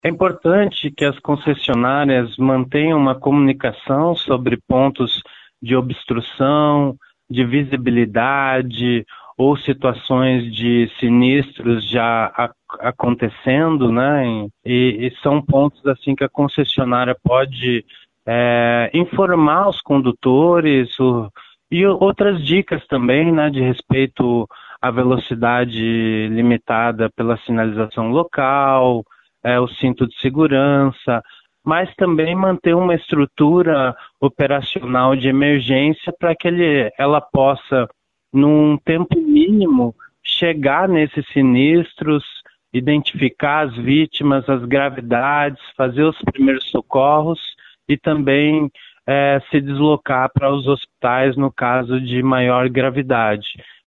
É importante que as concessionárias mantenham uma comunicação sobre pontos de obstrução, de visibilidade ou situações de sinistros já acontecendo, né? E são pontos assim que a concessionária pode informar os condutores e outras dicas também, né, de respeito à velocidade limitada pela sinalização local, o cinto de segurança, mas também manter uma estrutura operacional de emergência para que ela possa, num tempo mínimo, chegar nesses sinistros, identificar as vítimas, as gravidades, fazer os primeiros socorros e também se deslocar para os hospitais no caso de maior gravidade.